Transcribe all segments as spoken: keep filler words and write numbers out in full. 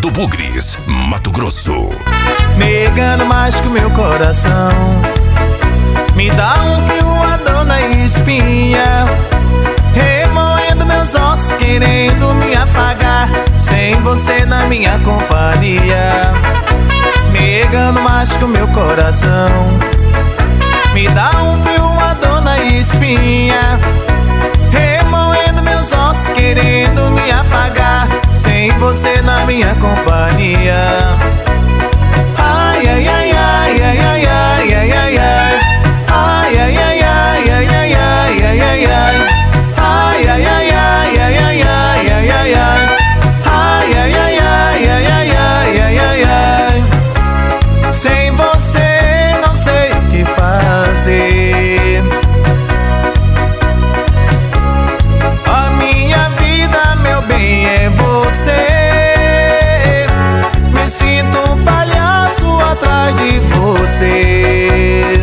do Bugres, Mato Grosso. Negando mais que o meu coração, me dá um frio, uma dor na espinha, remoendo meus ossos, querendo me apagar, sem você na minha companhia. Negando mais que o meu coração, me dá um frio, uma dor na espinha, remoendo meus ossos, querendo me apagar, sem você na minha companhia. Ai, ai, ai, ai, ai, ai, ai, ai, ai, ai. Ai, ai, ai, ai, ai, ai, ai, ai, ai, ai. Ai, ai, ai, ai, ai, ai, ai, ai, ai, ai. Ai, ai, ai, ai, ai, ai, ai, ai, ai, ai. Sem você não sei o que fazer. A minha vida, meu bem, é você. Me sinto um palhaço atrás de você.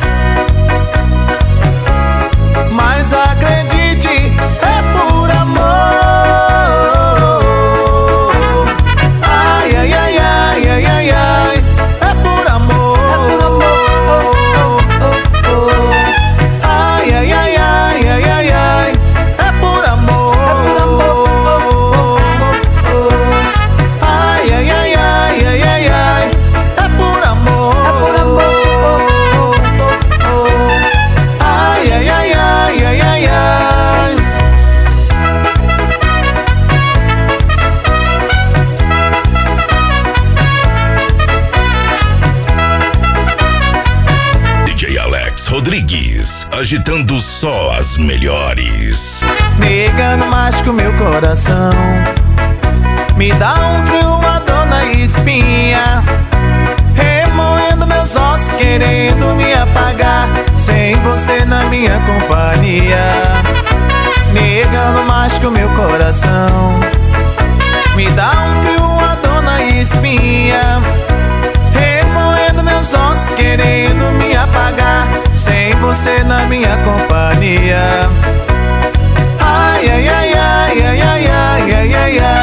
Mas acredite, é por amor. Ai, ai, ai, ai, ai, ai, ai. É por amor. Ai, ai, ai, ai, ai, ai, ai. É por amor. Ai, ai, ai, ai, ai, ai, ai. É por amor. Ai, ai, ai, ai, ai, ai, ai. D J Alex Rodrigues, agitando só as melhores. Negando mais que o meu coração, me dá um frio, uma dor na espinha, remoendo meus ossos, querendo me apagar, sem você na minha companhia. Negando mais que o meu coração, me dá um frio, uma dor na espinha, remoendo meus ossos, querendo me apagar, sem você na minha companhia. Ai, ai, ai, ai, ai, ai, ai, ai, ai, ai.